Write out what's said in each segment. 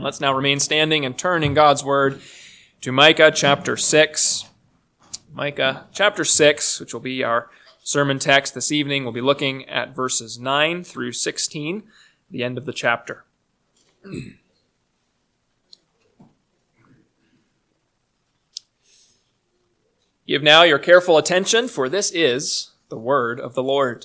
Let's now remain standing and turn in God's Word to Micah chapter 6. Micah chapter 6, which will be our sermon text this evening. We'll be looking at verses 9 through 16, the end of the chapter. Give now your careful attention, for this is the word of the Lord.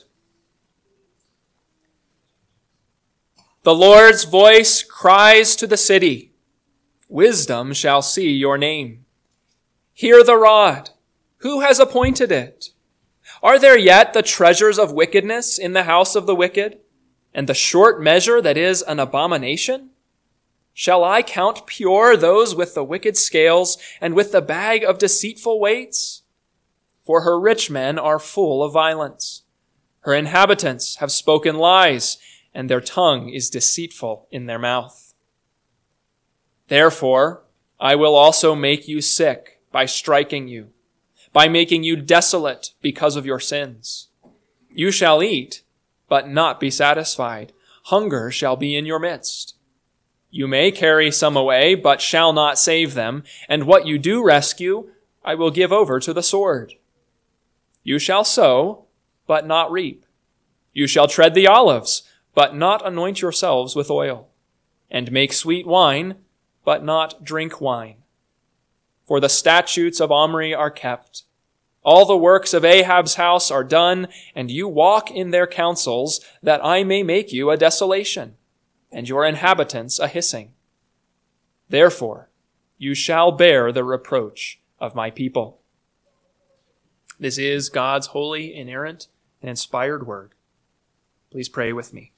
The Lord's voice cries to the city, "Wisdom shall see your name. Hear the rod. Who has appointed it? Are there yet the treasures of wickedness in the house of the wicked, and the short measure that is an abomination? Shall I count pure those with the wicked scales and with the bag of deceitful weights? For her rich men are full of violence. Her inhabitants have spoken lies, and their tongue is deceitful in their mouth. Therefore, I will also make you sick by striking you, by making you desolate because of your sins. You shall eat, but not be satisfied. Hunger shall be in your midst. You may carry some away, but shall not save them, and what you do rescue, I will give over to the sword. You shall sow, but not reap. You shall tread the olives, but not anoint yourselves with oil, and make sweet wine, but not drink wine. For the statutes of Omri are kept. All the works of Ahab's house are done, and you walk in their counsels, that I may make you a desolation, and your inhabitants a hissing. Therefore, you shall bear the reproach of my people." This is God's holy, inerrant, and inspired word. Please pray with me.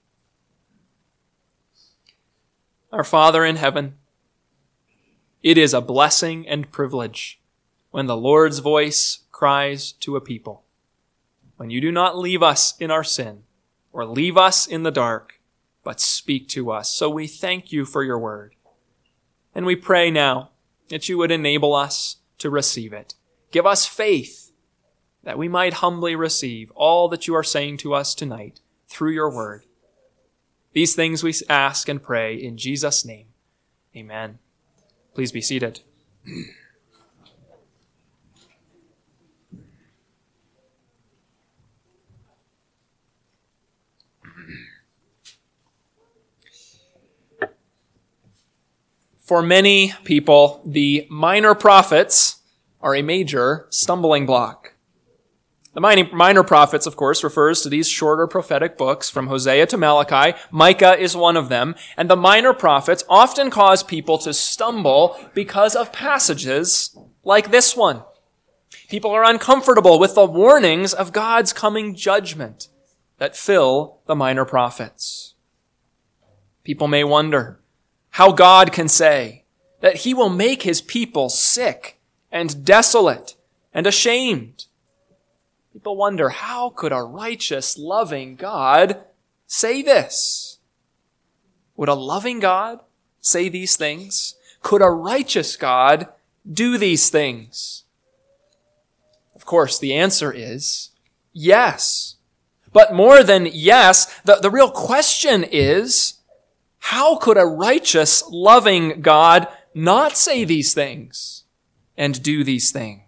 Our Father in heaven, it is a blessing and privilege when the Lord's voice cries to a people, when you do not leave us in our sin or leave us in the dark, but speak to us. So we thank you for your word. And we pray now that you would enable us to receive it. Give us faith that we might humbly receive all that you are saying to us tonight through your word. These things we ask and pray in Jesus' name. Amen. Please be seated. For many people, the minor prophets are a major stumbling block. The minor prophets, of course, refers to these shorter prophetic books from Hosea to Malachi. Micah is one of them. And the minor prophets often cause people to stumble because of passages like this one. People are uncomfortable with the warnings of God's coming judgment that fill the minor prophets. People may wonder how God can say that he will make his people sick and desolate and ashamed. People wonder, how could a righteous, loving God say this? Would a loving God say these things? Could a righteous God do these things? Of course, the answer is yes. But more than yes, the real question is, how could a righteous, loving God not say these things and do these things?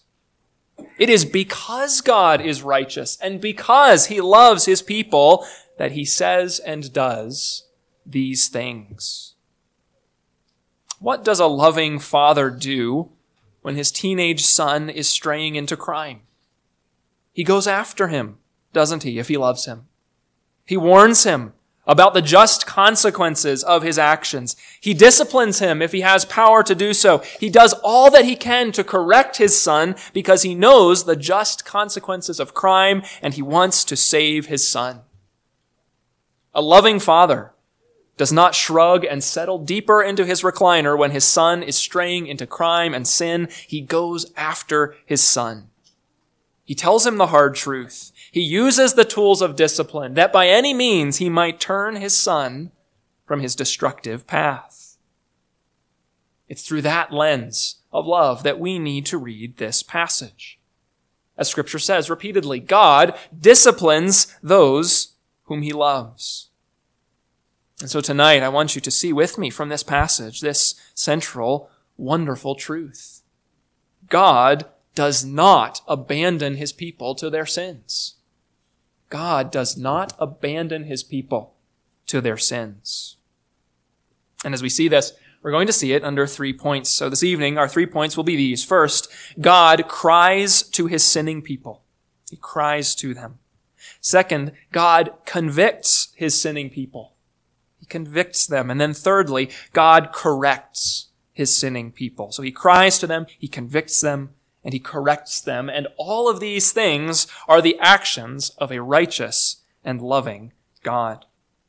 It is because God is righteous and because he loves his people that he says and does these things. What does a loving father do when his teenage son is straying into crime? He goes after him, doesn't he, if he loves him? He warns him about the just consequences of his actions. He disciplines him if he has power to do so. He does all that he can to correct his son because he knows the just consequences of crime and he wants to save his son. A loving father does not shrug and settle deeper into his recliner when his son is straying into crime and sin. He goes after his son. He tells him the hard truth. He uses the tools of discipline that by any means he might turn his son from his destructive path. It's through that lens of love that we need to read this passage. As Scripture says repeatedly, God disciplines those whom he loves. And so tonight, I want you to see with me from this passage this central, wonderful truth. God does not abandon his people to their sins. God does not abandon his people to their sins. And as we see this, we're going to see it under 3 points. So this evening, our 3 points will be these. First, God cries to his sinning people. He cries to them. Second, God convicts his sinning people. He convicts them. And then thirdly, God corrects his sinning people. So he cries to them, he convicts them, and he corrects them. And all of these things are the actions of a righteous and loving God.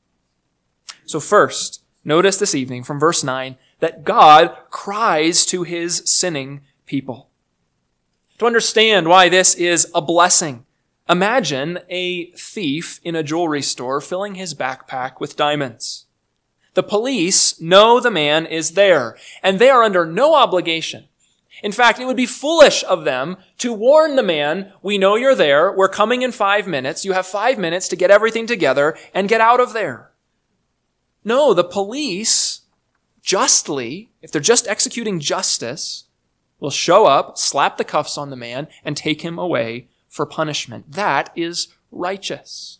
So first, notice this evening from verse 9 that God cries to his sinning people. To understand why this is a blessing, imagine a thief in a jewelry store filling his backpack with diamonds. The police know the man is there, and they are under no obligation. In fact, it would be foolish of them to warn the man, we know you're there, we're coming in 5 minutes, you have 5 minutes to get everything together and get out of there. No, the police, justly, if they're just executing justice, will show up, slap the cuffs on the man, and take him away for punishment. That is righteous.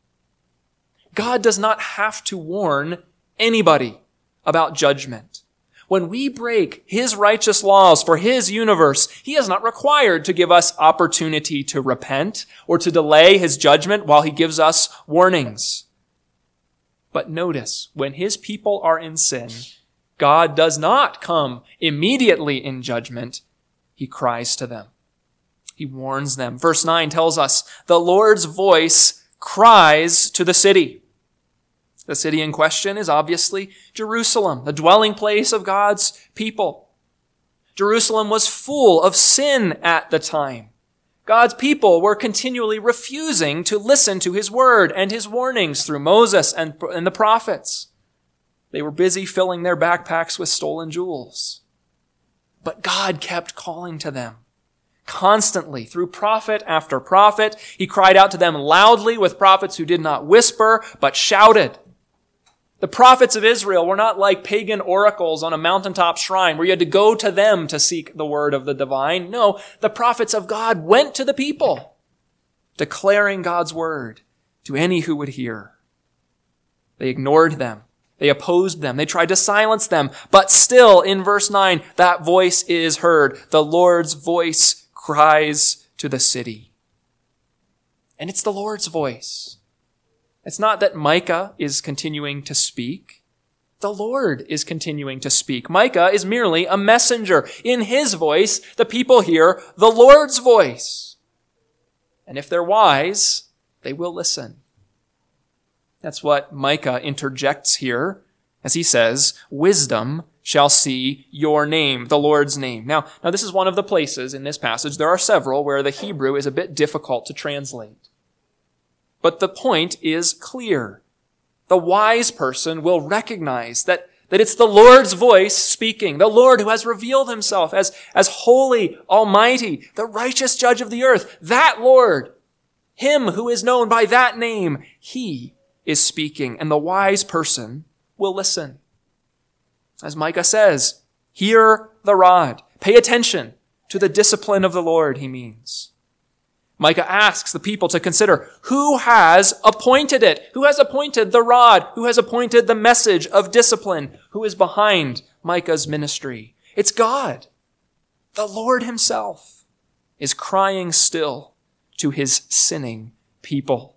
God does not have to warn anybody about judgment. When we break his righteous laws for his universe, he is not required to give us opportunity to repent or to delay his judgment while he gives us warnings. But notice, when his people are in sin, God does not come immediately in judgment. He cries to them. He warns them. Verse 9 tells us, the Lord's voice cries to the city. The city in question is obviously Jerusalem, the dwelling place of God's people. Jerusalem was full of sin at the time. God's people were continually refusing to listen to his word and his warnings through Moses and the prophets. They were busy filling their backpacks with stolen jewels. But God kept calling to them. Constantly, through prophet after prophet, he cried out to them loudly with prophets who did not whisper, but shouted. The prophets of Israel were not like pagan oracles on a mountaintop shrine where you had to go to them to seek the word of the divine. No, the prophets of God went to the people, declaring God's word to any who would hear. They ignored them. They opposed them. They tried to silence them. But still, in verse 9, that voice is heard. The Lord's voice cries to the city. And it's the Lord's voice. It's not that Micah is continuing to speak. The Lord is continuing to speak. Micah is merely a messenger. In his voice, the people hear the Lord's voice. And if they're wise, they will listen. That's what Micah interjects here as he says, wisdom shall see your name, the Lord's name. Now this is one of the places in this passage, there are several, where the Hebrew is a bit difficult to translate. But the point is clear. The wise person will recognize that it's the Lord's voice speaking, the Lord who has revealed himself as holy, almighty, the righteous judge of the earth. That Lord, him who is known by that name, he is speaking, and the wise person will listen. As Micah says, hear the rod. Pay attention to the discipline of the Lord, he means. Micah asks the people to consider who has appointed it, who has appointed the rod, who has appointed the message of discipline, who is behind Micah's ministry. It's God. The Lord himself is crying still to his sinning people.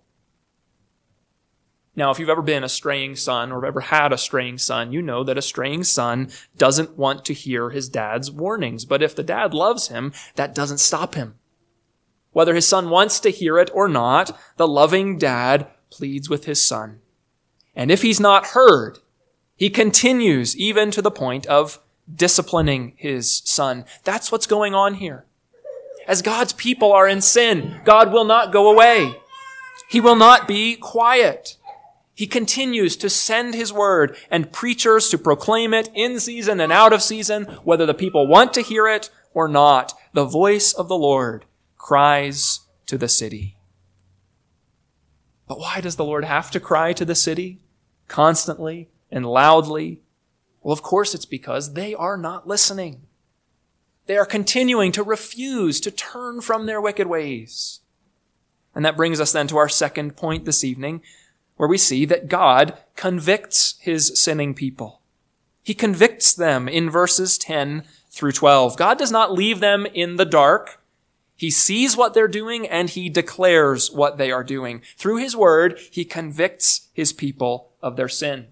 Now, if you've ever been a straying son or ever had a straying son, you know that a straying son doesn't want to hear his dad's warnings. But if the dad loves him, that doesn't stop him. Whether his son wants to hear it or not, the loving dad pleads with his son. And if he's not heard, he continues even to the point of disciplining his son. That's what's going on here. As God's people are in sin, God will not go away. He will not be quiet. He continues to send his word and preachers to proclaim it in season and out of season, whether the people want to hear it or not. The voice of the Lord cries to the city. But why does the Lord have to cry to the city constantly and loudly? Well, of course it's because they are not listening. They are continuing to refuse to turn from their wicked ways. And that brings us then to our second point this evening, where we see that God convicts his sinning people. He convicts them in verses 10 through 12. God does not leave them in the dark. He sees what they're doing and he declares what they are doing. Through his word, he convicts his people of their sin.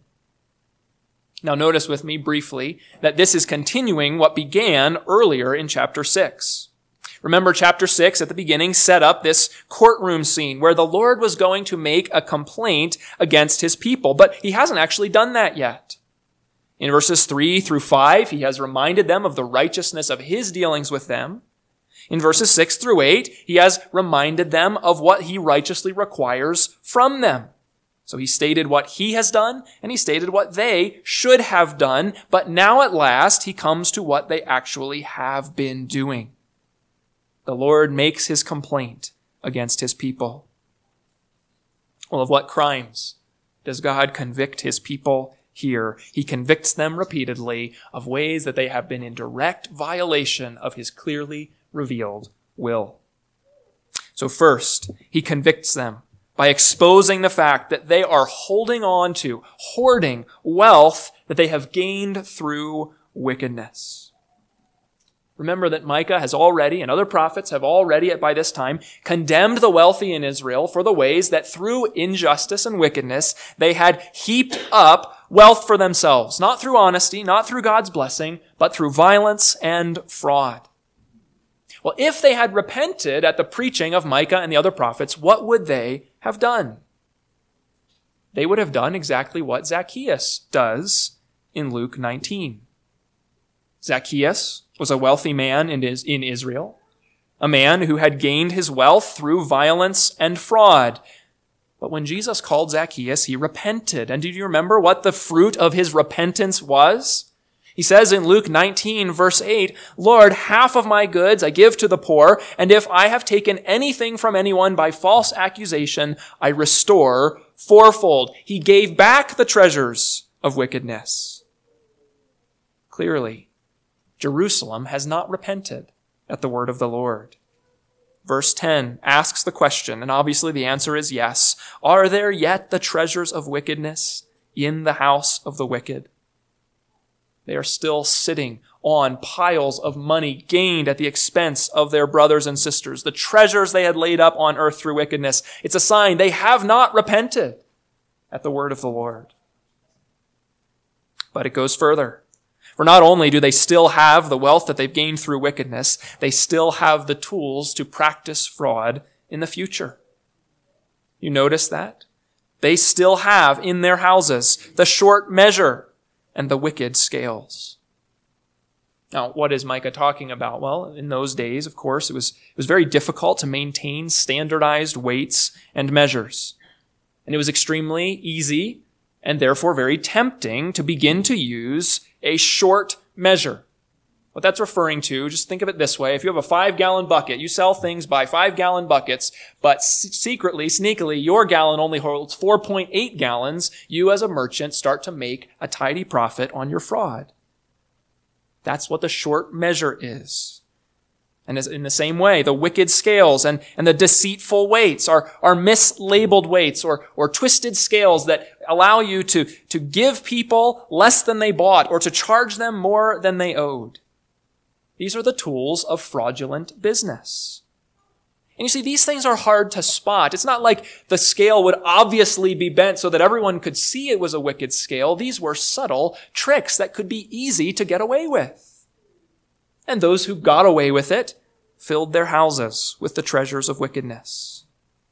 Now notice with me briefly that this is continuing what began earlier in chapter 6. Remember, chapter 6 at the beginning set up this courtroom scene where the Lord was going to make a complaint against his people, but he hasn't actually done that yet. In verses 3 through 5, he has reminded them of the righteousness of his dealings with them. In verses 6 through 8, he has reminded them of what he righteously requires from them. So he stated what he has done, and he stated what they should have done, but now at last he comes to what they actually have been doing. The Lord makes his complaint against his people. Well, of what crimes does God convict his people here? He convicts them repeatedly of ways that they have been in direct violation of his clearly revealed will. So first, he convicts them by exposing the fact that they are holding on to, hoarding wealth that they have gained through wickedness. Remember that Micah has already, and other prophets have already by this time, condemned the wealthy in Israel for the ways that through injustice and wickedness, they had heaped up wealth for themselves, not through honesty, not through God's blessing, but through violence and fraud. Well, if they had repented at the preaching of Micah and the other prophets, what would they have done? They would have done exactly what Zacchaeus does in Luke 19. Zacchaeus was a wealthy man in Israel, a man who had gained his wealth through violence and fraud. But when Jesus called Zacchaeus, he repented. And do you remember what the fruit of his repentance was? He says in Luke 19, verse 8, "Lord, half of my goods I give to the poor, and if I have taken anything from anyone by false accusation, I restore fourfold." He gave back the treasures of wickedness. Clearly, Jerusalem has not repented at the word of the Lord. Verse 10 asks the question, and obviously the answer is yes. Are there yet the treasures of wickedness in the house of the wicked? They are still sitting on piles of money gained at the expense of their brothers and sisters, the treasures they had laid up on earth through wickedness. It's a sign they have not repented at the word of the Lord. But it goes further. For not only do they still have the wealth that they've gained through wickedness, they still have the tools to practice fraud in the future. You notice that? They still have in their houses the short measure and the wicked scales. Now, what is Micah talking about? Well, in those days, of course, it was very difficult to maintain standardized weights and measures. And it was extremely easy and therefore very tempting to begin to use a short measure. What that's referring to, just think of it this way. If you have a 5-gallon bucket, you sell things by 5-gallon buckets, but secretly, sneakily, your gallon only holds 4.8 gallons, you as a merchant start to make a tidy profit on your fraud. That's what the short measure is. And in the same way, the wicked scales and the deceitful weights are mislabeled weights or twisted scales that allow you to give people less than they bought or to charge them more than they owed. These are the tools of fraudulent business. And you see, these things are hard to spot. It's not like the scale would obviously be bent so that everyone could see it was a wicked scale. These were subtle tricks that could be easy to get away with. And those who got away with it filled their houses with the treasures of wickedness.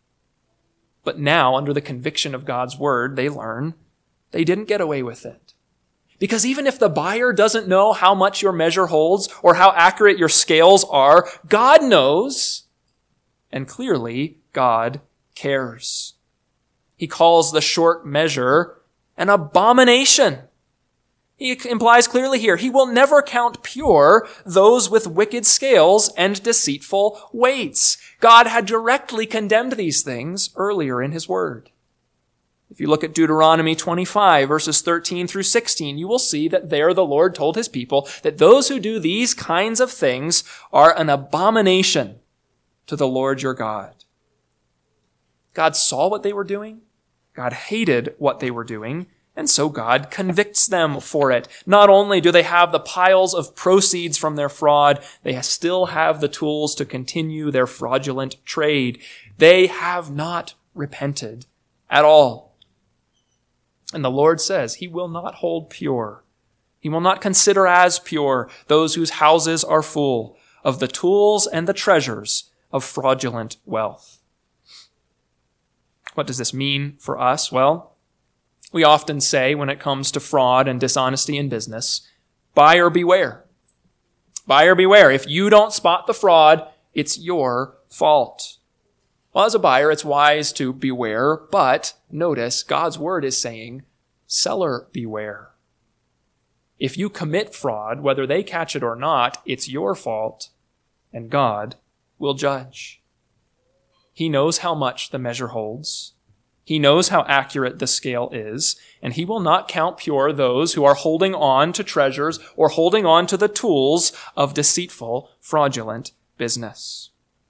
But now, under the conviction of God's word, they learn they didn't get away with it. Because even if the buyer doesn't know how much your measure holds or how accurate your scales are, God knows, and clearly God cares. He calls the short measure an abomination. He implies clearly here, he will never count pure those with wicked scales and deceitful weights. God had directly condemned these things earlier in his word. If you look at Deuteronomy 25, verses 13 through 16, you will see that there the Lord told his people that those who do these kinds of things are an abomination to the Lord your God. God saw what they were doing. God hated what they were doing. And so God convicts them for it. Not only do they have the piles of proceeds from their fraud, they still have the tools to continue their fraudulent trade. They have not repented at all. And the Lord says he will not hold pure. He will not consider as pure those whose houses are full of the tools and the treasures of fraudulent wealth. What does this mean for us? Well, we often say when it comes to fraud and dishonesty in business, buyer beware. Buyer beware. If you don't spot the fraud, it's your fault. Well, as a buyer, it's wise to beware, but notice God's word is saying, seller beware. If you commit fraud, whether they catch it or not, it's your fault, and God will judge. He knows how much the measure holds. He knows how accurate the scale is, and he will not count pure those who are holding on to treasures or holding on to the tools of deceitful, fraudulent business.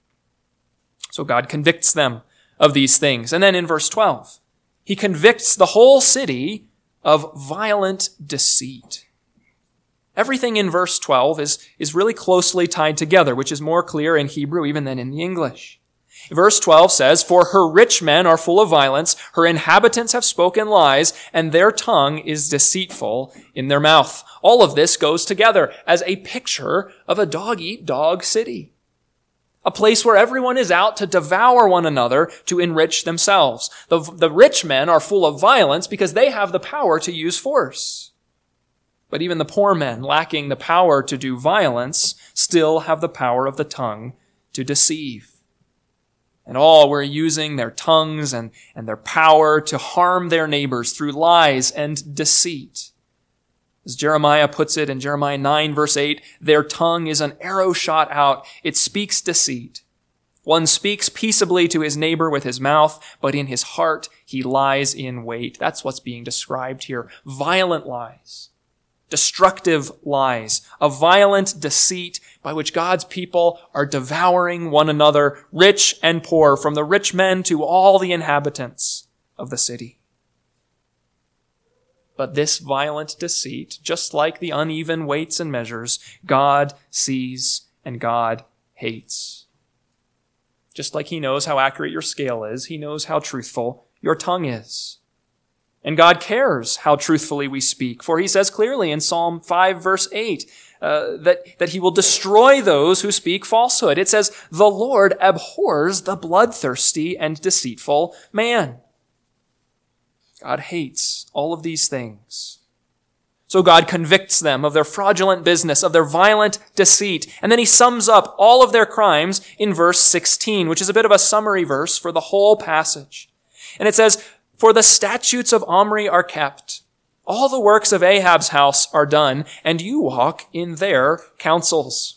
So God convicts them of these things. And then in verse 12, he convicts the whole city of violent deceit. Everything in verse 12 is really closely tied together, which is more clear in Hebrew even than in the English. Verse 12 says, "For her rich men are full of violence, her inhabitants have spoken lies, and their tongue is deceitful in their mouth." All of this goes together as a picture of a dog-eat-dog city. A place where everyone is out to devour one another to enrich themselves. The rich men are full of violence because they have the power to use force. But even the poor men, lacking the power to do violence, still have the power of the tongue to deceive. And all were using their tongues and their power to harm their neighbors through lies and deceit. As Jeremiah puts it in Jeremiah 9, verse 8, their tongue is an arrow shot out. It speaks deceit. One speaks peaceably to his neighbor with his mouth, but in his heart he lies in wait. That's what's being described here. Violent lies. Destructive lies. A violent deceit by which God's people are devouring one another, rich and poor, from the rich men to all the inhabitants of the city. But this violent deceit, just like the uneven weights and measures, God sees and God hates. Just like he knows how accurate your scale is, he knows how truthful your tongue is. And God cares how truthfully we speak, for he says clearly in Psalm 5, verse 8, that he will destroy those who speak falsehood. It says, "The Lord abhors the bloodthirsty and deceitful man." God hates all of these things. So God convicts them of their fraudulent business, of their violent deceit, and then he sums up all of their crimes in verse 16, which is a bit of a summary verse for the whole passage. And it says, "For the statutes of Omri are kept. All the works of Ahab's house are done, and you walk in their counsels."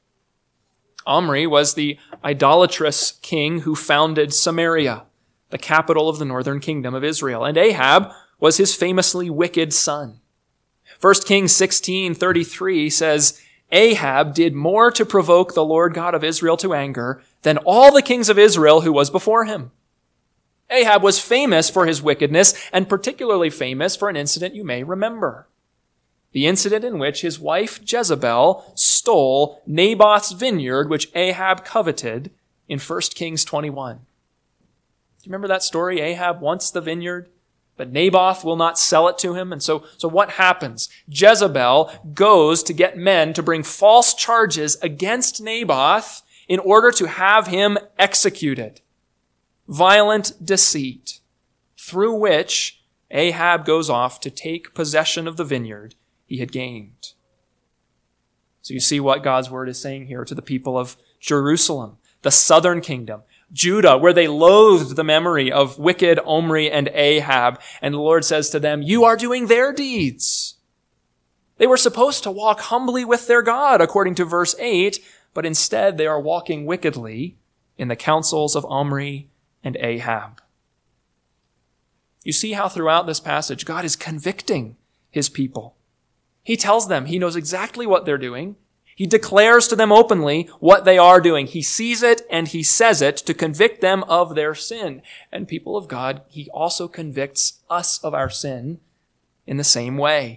Omri was the idolatrous king who founded Samaria, the capital of the northern kingdom of Israel, and Ahab was his famously wicked son. 1 Kings 16:33 says, "Ahab did more to provoke the Lord God of Israel to anger than all the kings of Israel who was before him." Ahab was famous for his wickedness, and particularly famous for an incident you may remember. The incident in which his wife Jezebel stole Naboth's vineyard, which Ahab coveted, in 1 Kings 21. Do you remember that story? Ahab wants the vineyard, but Naboth will not sell it to him. And so what happens? Jezebel goes to get men to bring false charges against Naboth in order to have him executed. Violent deceit, through which Ahab goes off to take possession of the vineyard he had gained. So you see what God's word is saying here to the people of Jerusalem, the southern kingdom, Judah, where they loathed the memory of wicked Omri and Ahab. And the Lord says to them, you are doing their deeds. They were supposed to walk humbly with their God, according to verse 8, but instead they are walking wickedly in the counsels of Omri and Ahab. You see how throughout this passage, God is convicting his people. He tells them he knows exactly what they're doing. He declares to them openly what they are doing. He sees it and he says it to convict them of their sin. And people of God, he also convicts us of our sin in the same way.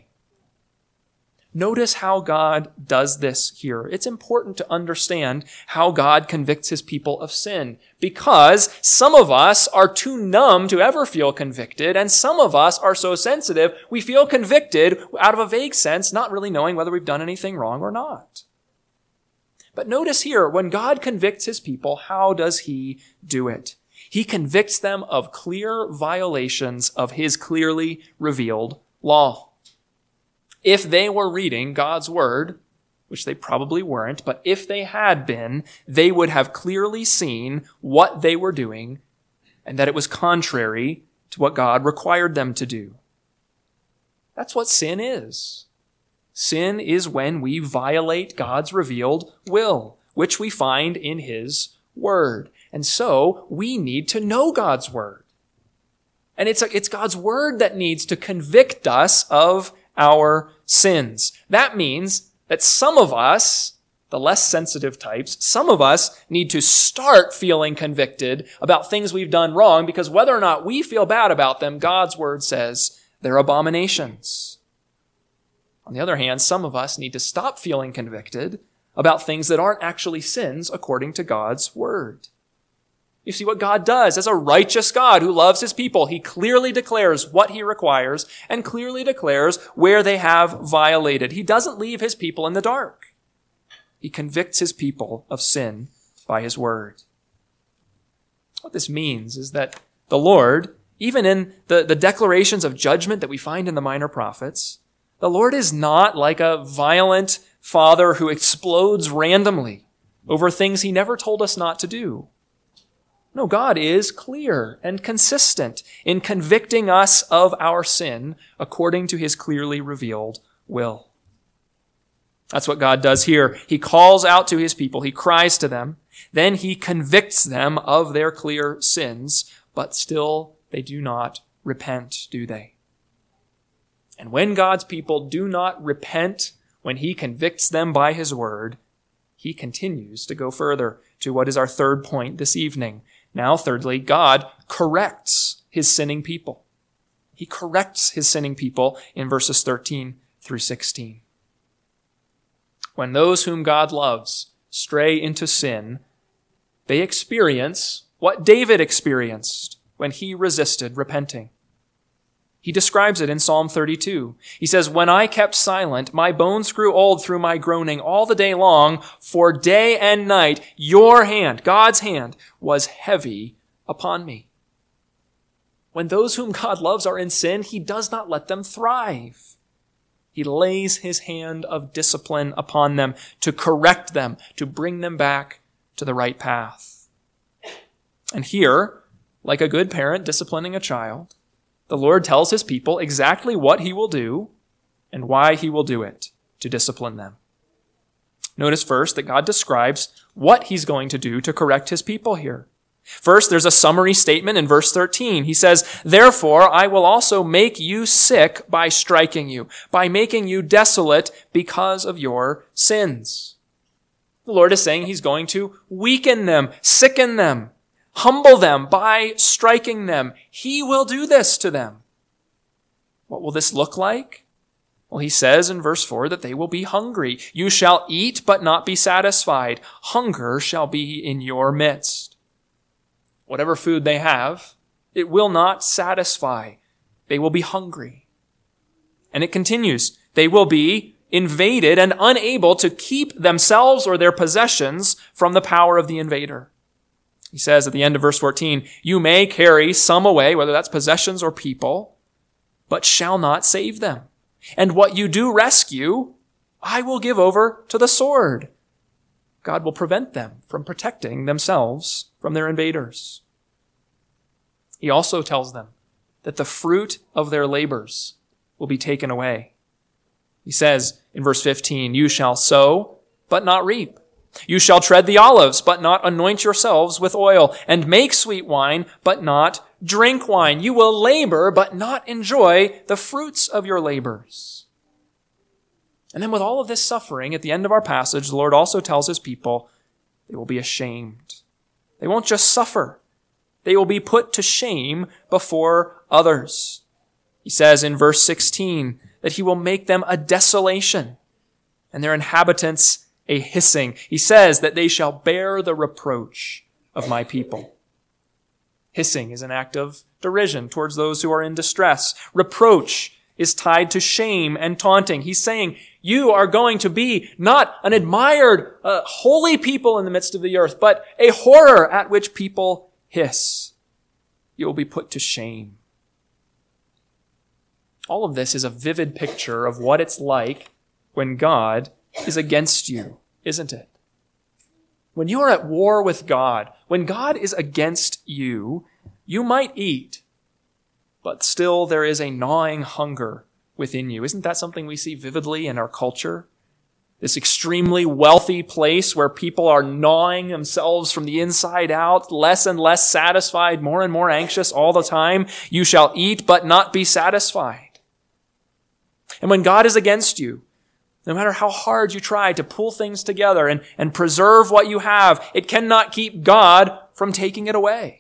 Notice how God does this here. It's important to understand how God convicts his people of sin, because some of us are too numb to ever feel convicted, and some of us are so sensitive we feel convicted out of a vague sense, not really knowing whether we've done anything wrong or not. But notice here, when God convicts his people, how does he do it? He convicts them of clear violations of his clearly revealed law. If they were reading God's word, which they probably weren't, but if they had been, they would have clearly seen what they were doing and that it was contrary to what God required them to do. That's what sin is. Sin is when we violate God's revealed will, which we find in his word. And so we need to know God's word. And it's God's word that needs to convict us of our sins. That means that some of us, the less sensitive types, some of us need to start feeling convicted about things we've done wrong, because whether or not we feel bad about them, God's word says they're abominations. On the other hand, some of us need to stop feeling convicted about things that aren't actually sins according to God's word. You see what God does as a righteous God who loves his people. He clearly declares what he requires and clearly declares where they have violated. He doesn't leave his people in the dark. He convicts his people of sin by his word. What this means is that the Lord, even in the declarations of judgment that we find in the minor prophets, the Lord is not like a violent father who explodes randomly over things he never told us not to do. No, God is clear and consistent in convicting us of our sin according to his clearly revealed will. That's what God does here. He calls out to his people. He cries to them. Then he convicts them of their clear sins, but still they do not repent, do they? And when God's people do not repent, when he convicts them by his word, he continues to go further to what is our third point this evening. Now, thirdly, God corrects his sinning people. He corrects his sinning people in verses 13 through 16. When those whom God loves stray into sin, they experience what David experienced when he resisted repenting. He describes it in Psalm 32. He says, "When I kept silent, my bones grew old through my groaning all the day long, for day and night your hand, God's hand, was heavy upon me." When those whom God loves are in sin, he does not let them thrive. He lays his hand of discipline upon them to correct them, to bring them back to the right path. And here, like a good parent disciplining a child, the Lord tells his people exactly what he will do and why he will do it to discipline them. Notice first that God describes what he's going to do to correct his people here. First, there's a summary statement in verse 13. He says, "Therefore, I will also make you sick by striking you, by making you desolate because of your sins." The Lord is saying he's going to weaken them, sicken them, humble them by striking them. He will do this to them. What will this look like? Well, he says in verse 4 that they will be hungry. "You shall eat but not be satisfied. Hunger shall be in your midst." Whatever food they have, it will not satisfy. They will be hungry. And it continues. They will be invaded and unable to keep themselves or their possessions from the power of the invader. He says at the end of verse 14, "You may carry some away," whether that's possessions or people, "but shall not save them. And what you do rescue, I will give over to the sword." God will prevent them from protecting themselves from their invaders. He also tells them that the fruit of their labors will be taken away. He says in verse 15, "You shall sow, but not reap. You shall tread the olives, but not anoint yourselves with oil, and make sweet wine, but not drink wine. You will labor, but not enjoy the fruits of your labors. And then with all of this suffering, at the end of our passage, the Lord also tells his people they will be ashamed. They won't just suffer. They will be put to shame before others. He says in verse 16 that he will make them a desolation and their inhabitants a hissing. He says that they shall bear the reproach of my people. Hissing is an act of derision towards those who are in distress. Reproach is tied to shame and taunting. He's saying, you are going to be not an admired, holy people in the midst of the earth, but a horror at which people hiss. You will be put to shame. All of this is a vivid picture of what it's like when God is against you, isn't it? When you are at war with God, when God is against you, you might eat, but still there is a gnawing hunger within you. Isn't that something we see vividly in our culture? This extremely wealthy place where people are gnawing themselves from the inside out, less and less satisfied, more and more anxious all the time. You shall eat, but not be satisfied. And when God is against you, no matter how hard you try to pull things together and preserve what you have, it cannot keep God from taking it away.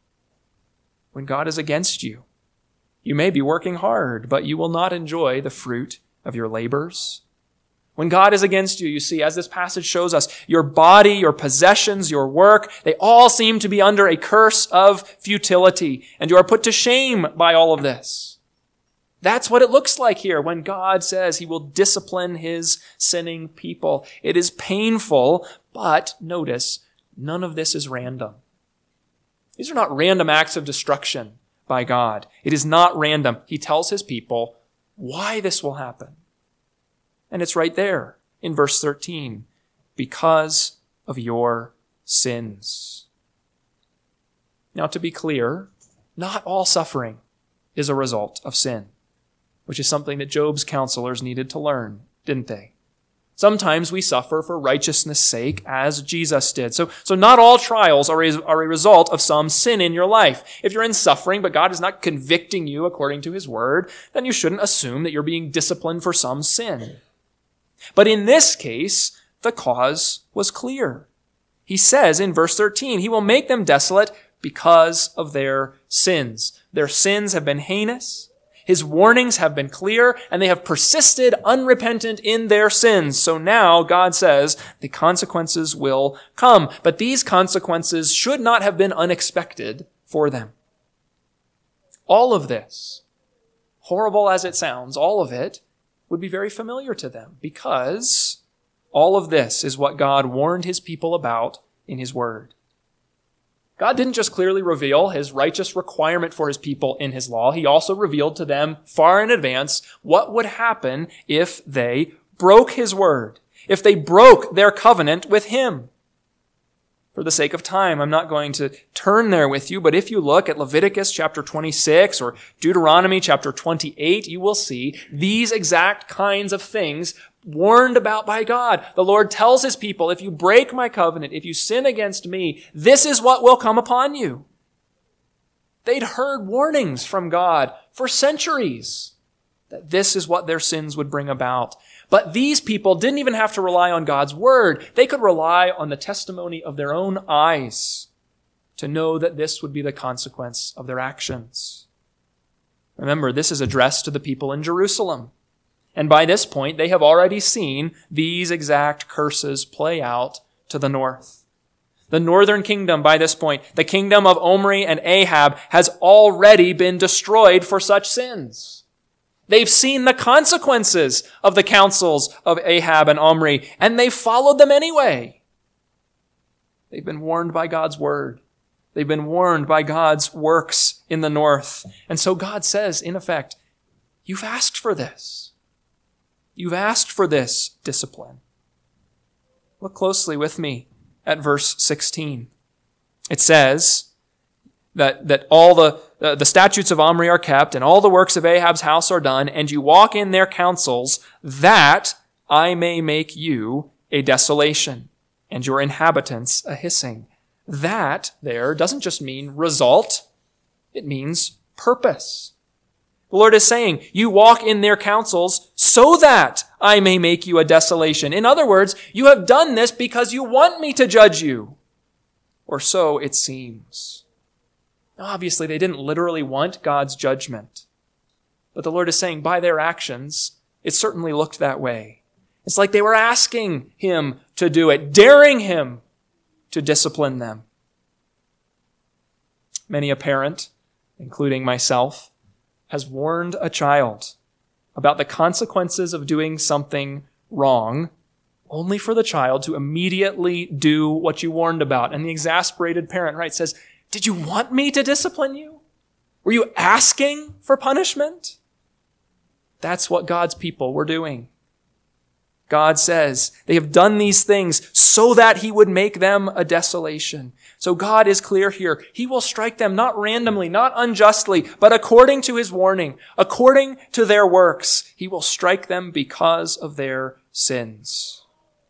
When God is against you, you may be working hard, but you will not enjoy the fruit of your labors. When God is against you, you see, as this passage shows us, your body, your possessions, your work, they all seem to be under a curse of futility, and you are put to shame by all of this. That's what it looks like here when God says he will discipline his sinning people. It is painful, but notice, none of this is random. These are not random acts of destruction by God. It is not random. He tells his people why this will happen. And it's right there in verse 13. Because of your sins. Now, to be clear, not all suffering is a result of sin, which is something that Job's counselors needed to learn, didn't they? Sometimes we suffer for righteousness' sake, as Jesus did. So not all trials are a result of some sin in your life. If you're in suffering, but God is not convicting you according to his word, then you shouldn't assume that you're being disciplined for some sin. But in this case, the cause was clear. He says in verse 13, he will make them desolate because of their sins. Their sins have been heinous. His warnings have been clear, and they have persisted unrepentant in their sins. So now God says the consequences will come. But these consequences should not have been unexpected for them. All of this, horrible as it sounds, all of it would be very familiar to them, because all of this is what God warned his people about in his word. God didn't just clearly reveal his righteous requirement for his people in his law. He also revealed to them far in advance what would happen if they broke his word, if they broke their covenant with him. For the sake of time, I'm not going to turn there with you, but if you look at Leviticus chapter 26 or Deuteronomy chapter 28, you will see these exact kinds of things warned about by God. The Lord tells his people, if you break my covenant, if you sin against me, this is what will come upon you. They'd heard warnings from God for centuries that this is what their sins would bring about. But these people didn't even have to rely on God's word. They could rely on the testimony of their own eyes to know that this would be the consequence of their actions. Remember, this is addressed to the people in Jerusalem. And by this point, they have already seen these exact curses play out to the north. The northern kingdom, by this point, the kingdom of Omri and Ahab, has already been destroyed for such sins. They've seen the consequences of the counsels of Ahab and Omri, and they followed them anyway. They've been warned by God's word. They've been warned by God's works in the north. And so God says, in effect, you've asked for this. You've asked for this discipline. Look closely with me at verse 16. It says that all the statutes of Omri are kept and all the works of Ahab's house are done, and you walk in their counsels, that I may make you a desolation. and your inhabitants a hissing. That there doesn't just mean result, it means purpose. The Lord is saying, you walk in their counsels so that I may make you a desolation. In other words, you have done this because you want me to judge you. Or so it seems. Now, obviously, they didn't literally want God's judgment. But the Lord is saying, by their actions, it certainly looked that way. It's like they were asking him to do it, daring him to discipline them. Many a parent, including myself, has warned a child about the consequences of doing something wrong, only for the child to immediately do what you warned about. And the exasperated parent, right, says, did you want me to discipline you? Were you asking for punishment? That's what God's people were doing. God says they have done these things so that he would make them a desolation. So God is clear here. He will strike them not randomly, not unjustly, but according to his warning, according to their works. He will strike them because of their sins.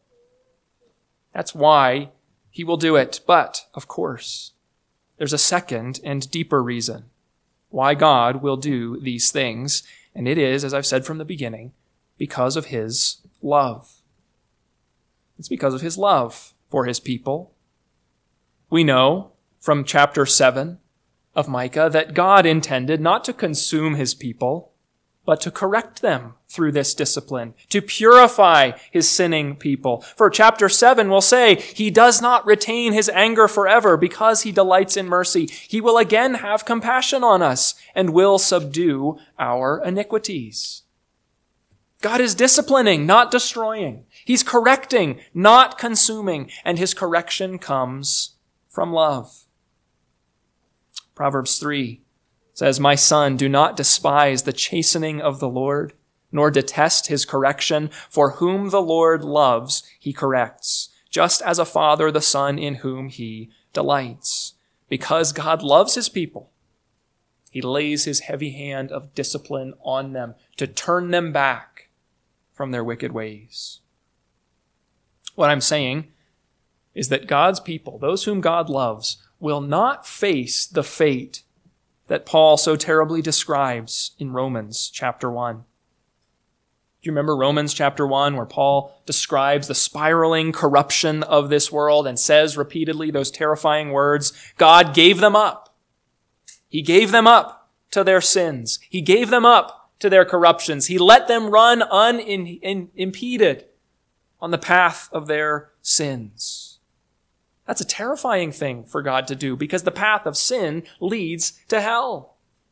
That's why he will do it. But, of course, there's a second and deeper reason why God will do these things. And it is, as I've said from the beginning, because of his love. It's because of his love for his people. We know from chapter 7 of Micah that God intended not to consume his people, but to correct them through this discipline, to purify his sinning people. For chapter 7 will say, he does not retain his anger forever because he delights in mercy. He will again have compassion on us and will subdue our iniquities. God is disciplining, not destroying. He's correcting, not consuming, and his correction comes from love. Proverbs 3 says, my son, do not despise the chastening of the Lord, nor detest his correction, for whom the Lord loves, he corrects, just as a father the son in whom he delights. Because God loves his people, he lays his heavy hand of discipline on them to turn them back from their wicked ways. What I'm saying is that God's people, those whom God loves, will not face the fate that Paul so terribly describes in Romans chapter 1. Do you remember Romans chapter 1 where Paul describes the spiraling corruption of this world and says repeatedly those terrifying words, God gave them up. He gave them up to their sins. He gave them up to their corruptions. He let them run unimpeded on the path of their sins. That's a terrifying thing for God to do because the path of sin leads to hell.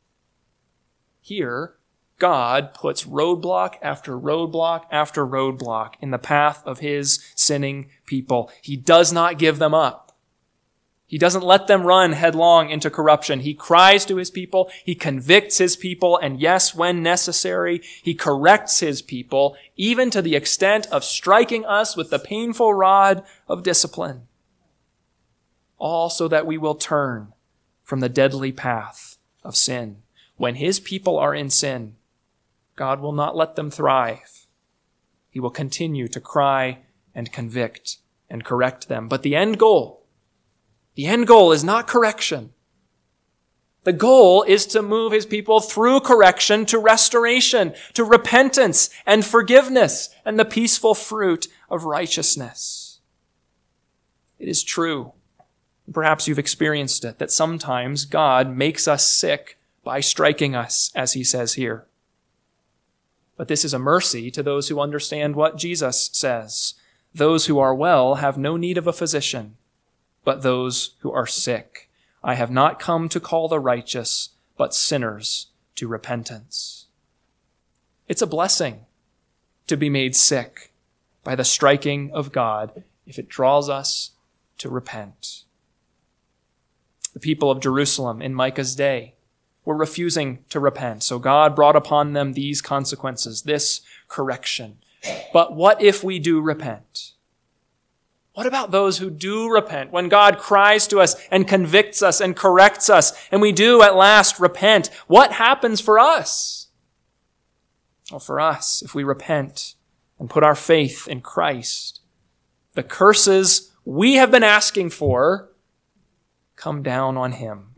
Here, God puts roadblock after roadblock after roadblock in the path of his sinning people. He does not give them up. He doesn't let them run headlong into corruption. He cries to his people. He convicts his people. And yes, when necessary, he corrects his people, even to the extent of striking us with the painful rod of discipline. All so that we will turn from the deadly path of sin. When his people are in sin, God will not let them thrive. He will continue to cry and convict and correct them. But the end goal is not correction. The goal is to move his people through correction to restoration, to repentance and forgiveness and the peaceful fruit of righteousness. It is true, perhaps you've experienced it, that sometimes God makes us sick by striking us, as he says here. But this is a mercy to those who understand what Jesus says. Those who are well have no need of a physician, but those who are sick. I have not come to call the righteous, but sinners to repentance. It's a blessing to be made sick by the striking of God if it draws us to repent. The people of Jerusalem in Micah's day were refusing to repent, so God brought upon them these consequences, this correction. But what if we do repent? What about those who do repent? When God cries to us and convicts us and corrects us, and we do at last repent, what happens for us? Well, for us, if we repent and put our faith in Christ, the curses we have been asking for come down on him.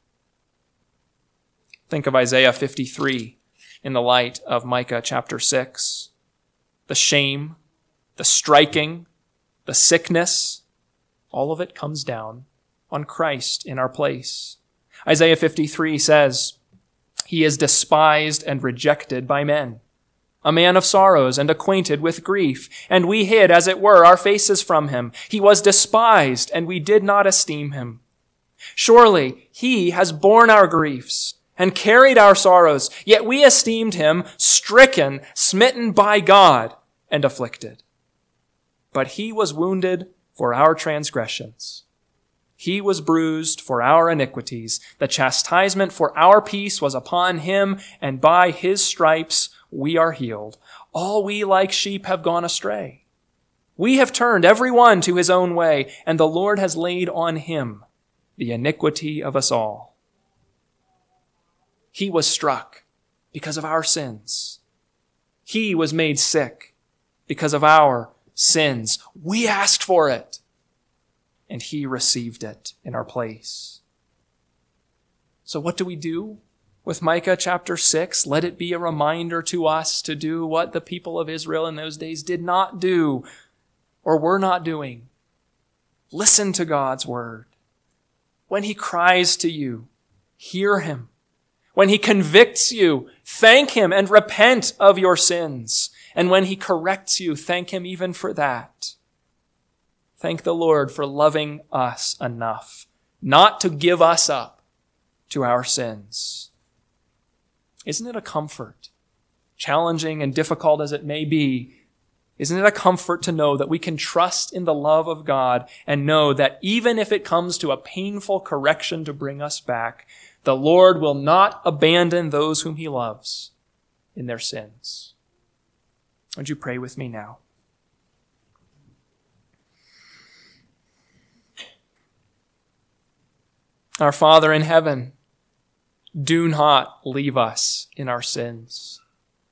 Think of Isaiah 53 in the light of Micah chapter 6. The shame, the striking, the sickness, all of it comes down on Christ in our place. Isaiah 53 says, he is despised and rejected by men, a man of sorrows and acquainted with grief, and we hid, as it were, our faces from him. He was despised, and we did not esteem him. Surely he has borne our griefs and carried our sorrows, yet we esteemed him stricken, smitten by God, and afflicted. But he was wounded for our transgressions. He was bruised for our iniquities. The chastisement for our peace was upon him, and by his stripes we are healed. All we like sheep have gone astray. We have turned every one to his own way, and the Lord has laid on him the iniquity of us all. He was struck because of our sins. He was made sick because of our sins. We asked for it, and he received it in our place. So what do we do with Micah chapter 6? Let it be a reminder to us to do what the people of Israel in those days did not do or were not doing. Listen to God's word. When he cries to you, hear him. When he convicts you, thank him and repent of your sins. And when he corrects you, thank him even for that. Thank the Lord for loving us enough not to give us up to our sins. Isn't it a comfort, challenging and difficult as it may be? Isn't it a comfort to know that we can trust in the love of God and know that even if it comes to a painful correction to bring us back, the Lord will not abandon those whom he loves in their sins? Would you pray with me now? Our Father in heaven, do not leave us in our sins.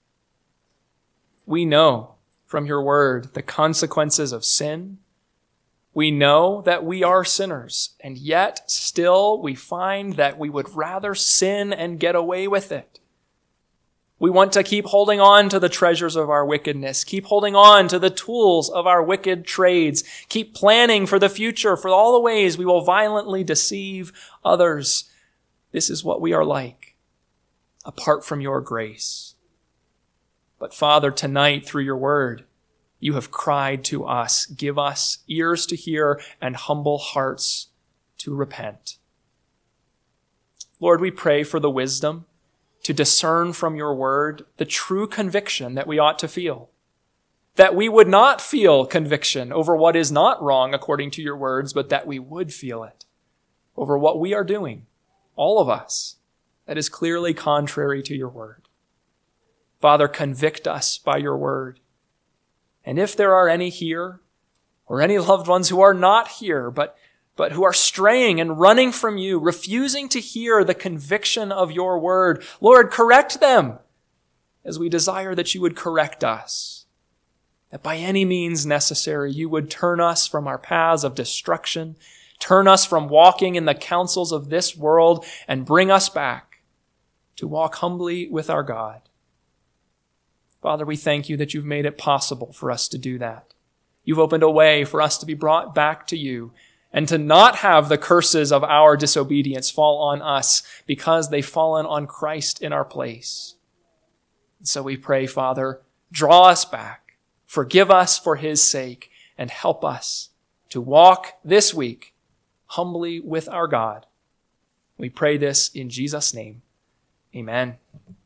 We know from your word the consequences of sin. We know that we are sinners, and yet still we find that we would rather sin and get away with it. We want to keep holding on to the treasures of our wickedness, keep holding on to the tools of our wicked trades, keep planning for the future, for all the ways we will violently deceive others. This is what we are like, apart from your grace. But Father, tonight through your word, you have cried to us. Give us ears to hear and humble hearts to repent. Lord, we pray for the wisdom to discern from your word the true conviction that we ought to feel. That we would not feel conviction over what is not wrong according to your words, but that we would feel it over what we are doing, all of us, that is clearly contrary to your word. Father, convict us by your word. And if there are any here, or any loved ones who are not here, but who are straying and running from you, refusing to hear the conviction of your word, Lord, correct them as we desire that you would correct us. That by any means necessary, you would turn us from our paths of destruction, turn us from walking in the counsels of this world, and bring us back to walk humbly with our God. Father, we thank you that you've made it possible for us to do that. You've opened a way for us to be brought back to you and to not have the curses of our disobedience fall on us because they've fallen on Christ in our place. And so we pray, Father, draw us back, forgive us for his sake, and help us to walk this week humbly with our God. We pray this in Jesus' name. Amen.